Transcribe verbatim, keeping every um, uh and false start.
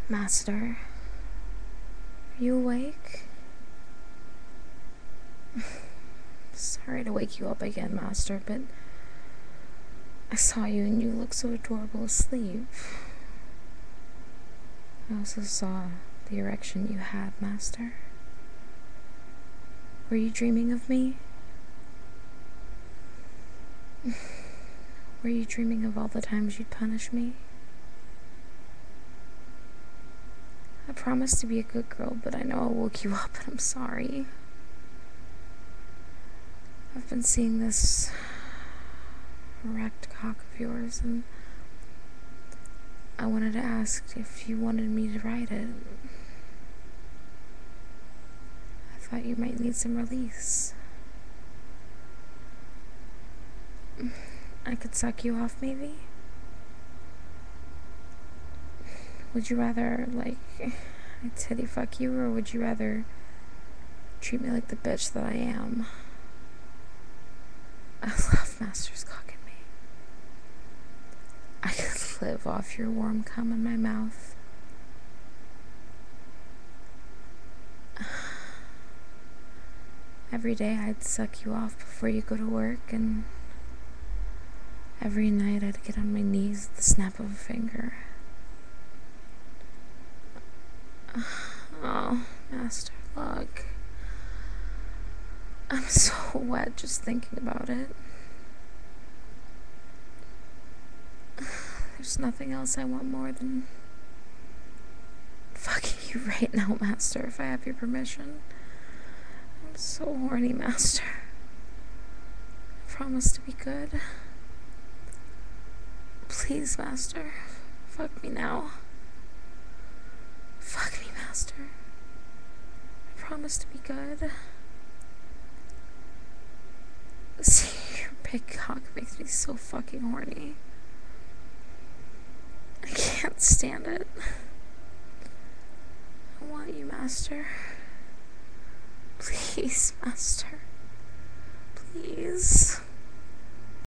Master, are you awake? Sorry to wake you up again, Master, but I saw you and you look so adorable asleep. I also saw the erection you had, Master. Were you dreaming of me? Were you dreaming of all the times you'd punish me? I promised to be a good girl, but I know I woke you up and I'm sorry. I've been seeing this erect cock of yours and I wanted to ask if you wanted me to ride it. I thought you might need some release. I could suck you off, maybe? Would you rather, like, titty fuck you, or would you rather treat me like the bitch that I am? I love Master's cocking me. I could live off your warm cum in my mouth. Every day I'd suck you off before you go to work, and every night I'd get on my knees at the snap of a finger. Oh, Master, look. I'm so wet just thinking about it. There's nothing else I want more than fucking you right now, Master, if I have your permission. I'm so horny, Master. I promise to be good. Please, Master, fuck me now. Fuck me, Master. I promise to be good. See, your big cock makes me so fucking horny. I can't stand it. I want you, Master. Please, Master. Please.